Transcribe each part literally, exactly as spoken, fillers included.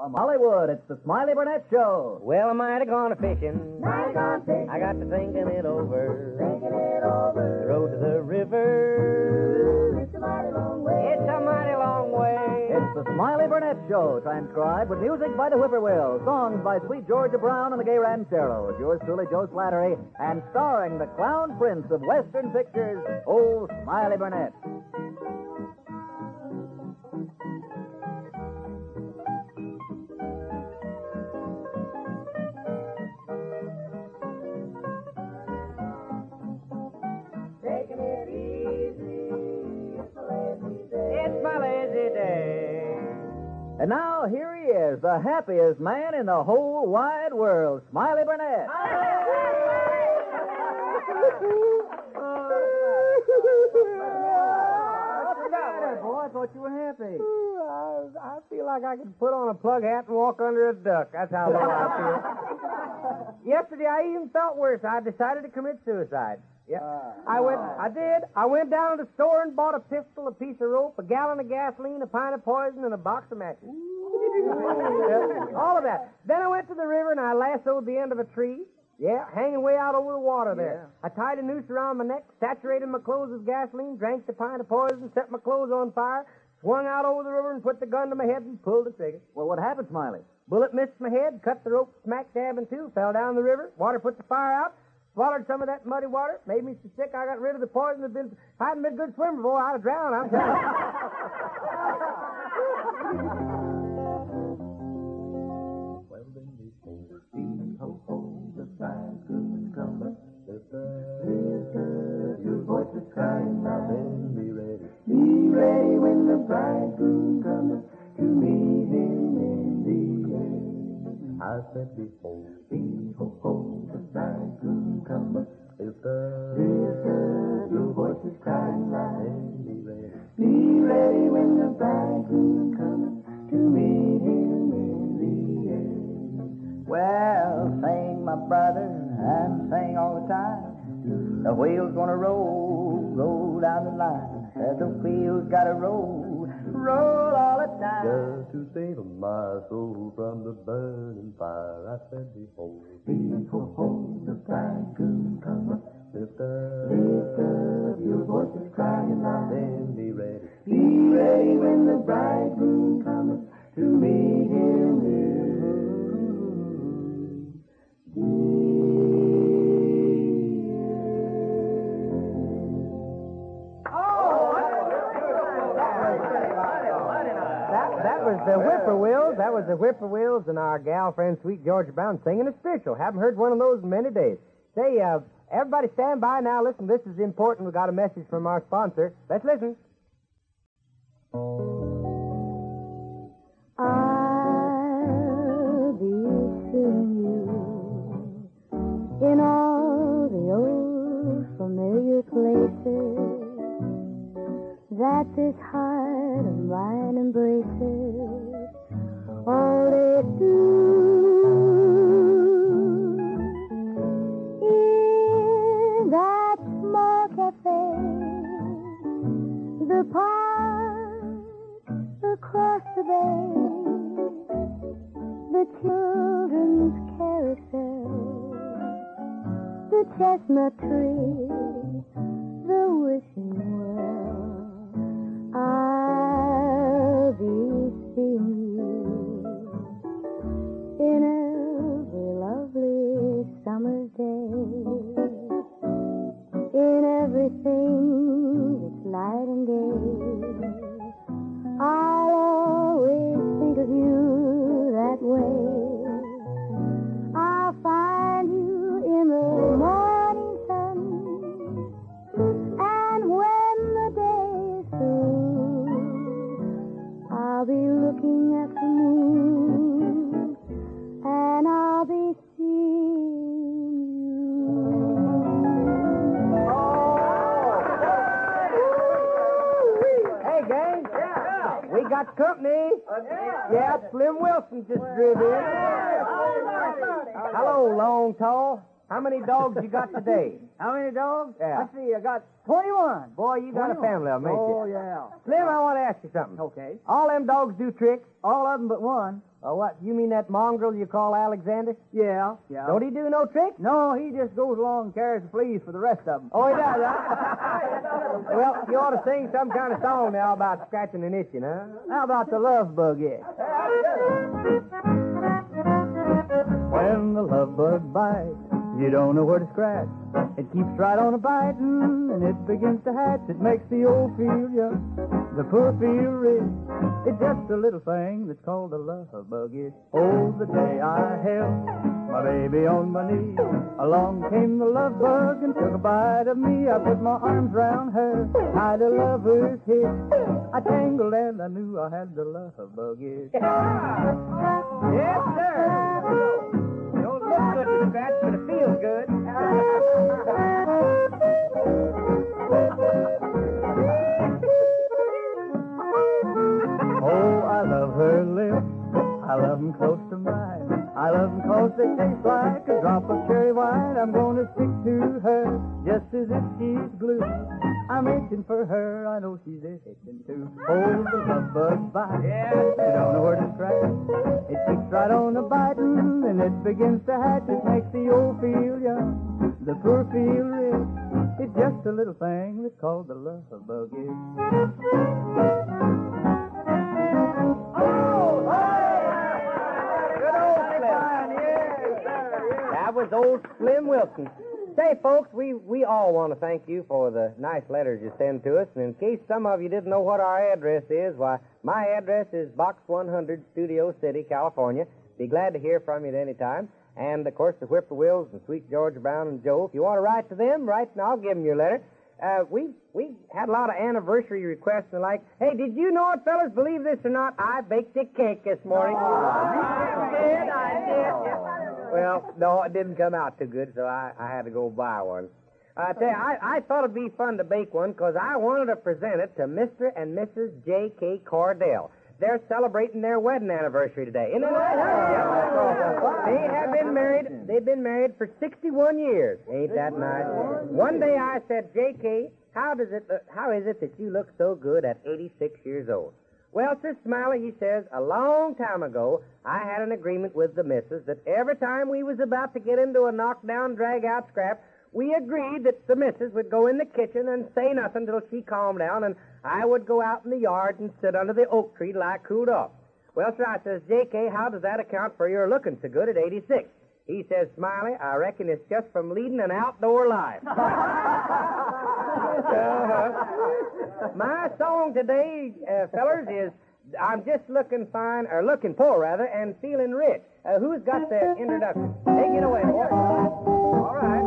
From Hollywood, it's the Smiley Burnett Show. Well, I might have gone a fishing. Might have gone fishing. I got to thinking it over. Thinking it over. The road to the river. It's a mighty long way. It's a mighty long way. It's the Smiley Burnett Show, transcribed with music by the Whippoorwills, songs by Sweet Georgia Brown and the Gay Rancheros, yours truly, Joe Slattery, and starring the clown prince of Western pictures, old Smiley Burnett. Taking it easy. It's a lazy day. It's my lazy day. And now, here he is, the happiest man in the whole wide world, Smiley Burnett. What's the matter, boy? I thought you were happy. I, I feel like I could put on a plug hat and walk under a duck. That's how low I feel. Yesterday, I even felt worse. I decided to commit suicide. Yeah, I went. I did. I went down to the store and bought a pistol, a piece of rope, a gallon of gasoline, a pint of poison, and a box of matches. Yeah, all of that. Then I went to the river and I lassoed the end of a tree. Yeah, hanging way out over the water there. I tied a noose around my neck, saturated my clothes with gasoline, drank the pint of poison, set my clothes on fire, swung out over the river and put the gun to my head and pulled the trigger. Well, what happened, Smiley? Bullet missed my head, cut the rope smack dab in two, fell down the river. Water put the fire out. Swallowed some of that muddy water, made me so sick I got rid of the poison. Had been, if I hadn't been a good swimmer before, I'd have drowned, I'm telling you. Well, then before dee ho ho, the bridegroom's coming. Listen, your voice is crying now. Then be ready. Be ready when the bridegroom comes to meet him in the air. I said before dee ho ho, the bridegroom coming. Listen, your voice is crying now. Then be ready. Be ready when the bridegroom comes to meet him in the air. Well, sing, my brother, and sing all the time. The wheel's gonna roll, roll down the line. As the wheel's gotta roll, roll all the time. Just to save my soul from the burning fire, I said, behold, behold, the bridegroom cometh. Lift up, lift up, your voice is crying out. Then be ready, be ready when the bridegroom cometh to meet him here. That was the Whippoorwills. That was the Whippoorwills and our gal friend, Sweet Georgia Brown, singing a spiritual. Haven't heard one of those in many days. Say, uh, everybody stand by now. Listen, this is important. We got a message from our sponsor. Let's listen. I'll be seeing you in all the old familiar places that this heart of mine embraces. All they do in that small cafe, the park across the bay, the children's carousel, the chestnut tree, the wishing well. I'll be seeing you in every lovely summer's day, in everything that's light and gay. I'll always think of you that way. I'll find you in the morning sun, and when the day is through, I'll be looking at the moon, and I'll be seeing you. Hey, gang. Yeah. We got company. Yeah, Slim Wilson just drove in. Hello, Long Tall. How many dogs you got today? How many dogs? Yeah. I see, I got twenty-one. Boy, you got a twenty-one. family, I'll make Oh, you. yeah. Slim, I want to ask you something. Okay. All them dogs do tricks. All of them but one. Oh, what? You mean that mongrel you call Alexander? Yeah. Yeah. Don't he do no tricks? No, he just goes along and carries the fleas for the rest of them. Oh, he does, huh? Well, you ought to sing some kind of song now about scratching and itching, huh? How about the love bug itch? When the love bug bites, you don't know where to scratch. It keeps right on a biting, and it begins to hatch. It makes the old feel young, the poor feel rich. It's just a little thing that's called a love bug itch. Oh, the day I held my baby on my knee, along came the love bug and took a bite of me. I put my arms round her, tied a lover's hitch. I tangled and I knew I had the love bug itch. Yes, sir. Don't look good to scratch, but it feels good. Oh, I love her lips. I love them close to mine. I love them cause they taste like a drop of cherry wine. I'm gonna stick to her just as if she's glue. I'm itching for her. I know she's itching too. Oh, the love bug bite. Yes, You don't know where to scratch. It keeps right on a biting, and it begins to hatch. It makes the old feel young, the poor feel rich. It's just a little thing that's called the love bug itch. Good old Slim. That was old Slim Wilson. Say, folks, we, we all want to thank you for the nice letters you send to us. And in case some of you didn't know what our address is, why, my address is Box one hundred, Studio City, California. Be glad to hear from you at any time. And, of course, the Whippoorwills and Sweet George Brown and Joe. If you want to write to them, write and I'll give them your letter. Uh, we we had a lot of anniversary requests and the like. Hey, did you know it, fellas? Believe this or not, I baked a cake this morning. I did, I did. Well, no, it didn't come out too good, so I, I had to go buy one. I tell you, I, I thought it'd be fun to bake one because I wanted to present it to Mister and Missus J K Cordell. They're celebrating their wedding anniversary today. Isn't it right? Yeah. They have been married. They've been married for sixty-one years. Ain't that nice? One day I said, J K, how does it? Uh, how is it that you look so good at eighty-six years old? Well, says Smiley, he says, a long time ago, I had an agreement with the missus that every time we was about to get into a knockdown, drag-out scrap, we agreed that the missus would go in the kitchen and say nothing till she calmed down, and I would go out in the yard and sit under the oak tree till I cooled off. Well, sir, I says, J K, how does that account for your looking so good at eighty-six? He says, Smiley, I reckon it's just from leading an outdoor life. uh-huh. My song today, uh, fellers, is I'm just looking fine, or looking poor, rather, and feeling rich. Uh, who's got the introduction? Take it away, boy. All right.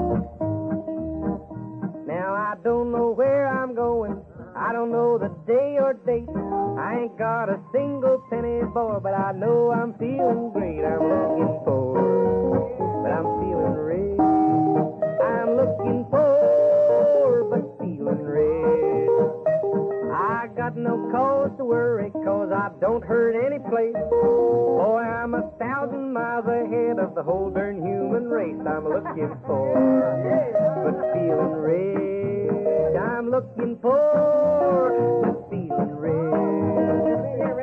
Now, I don't know where I'm going. I don't know the day or date. I ain't got a single penny, boy, but I know I'm feeling great. I'm looking poor, but I'm feeling rich. I'm looking poor, but feeling rich. I got no cause to worry, cause I don't hurt any place. Boy, I'm a thousand miles ahead of the whole darn human race. I'm looking poor, but feeling rich. I'm looking poor, but feeling rich.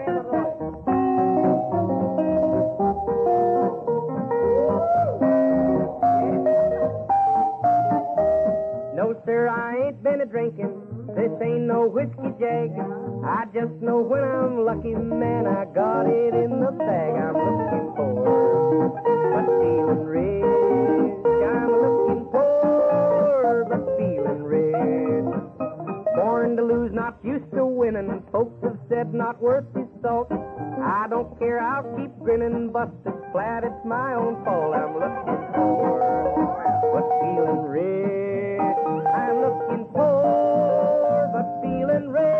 No, sir, I ain't been a drinking. This ain't no whiskey jag. I just know when I'm lucky, man, I got it in the bag. I'm looking poor, but feeling rich. I'm looking poor, but feeling rich. Born to lose, not used to winning. Folks have said not worth his salt. I don't care, I'll keep grinning, busted flat, it's my own fault. I'm looking poor, but feeling rich. I'm looking poor, but feeling rich.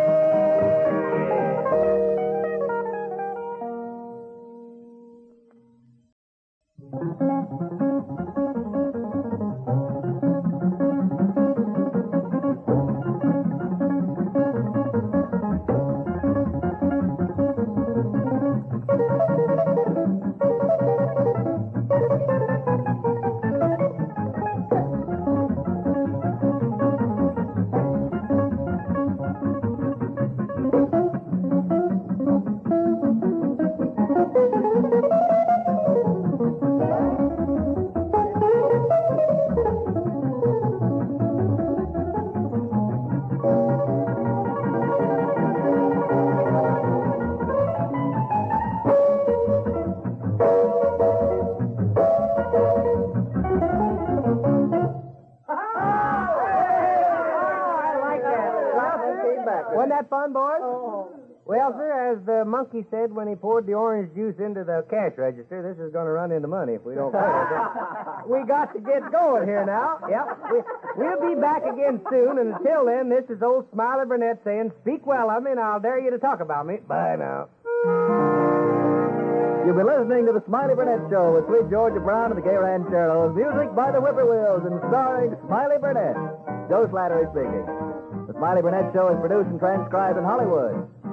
that fun, boys? Oh. Well, sir, as the monkey said when he poured the orange juice into the cash register, this is going to run into money if we don't play it. We got to get going here now. Yep. We, we'll be back again soon, and until then, this is old Smiley Burnett saying, speak well of me, and I'll dare you to talk about me. Bye now. You've been listening to the Smiley Burnett Show with sweet Georgia Brown and the Gay Rancheros. Music by the Whippoorwills and starring Smiley Burnett. Joe Slattery speaking. The Smiley Burnett Show is produced and transcribed in Hollywood.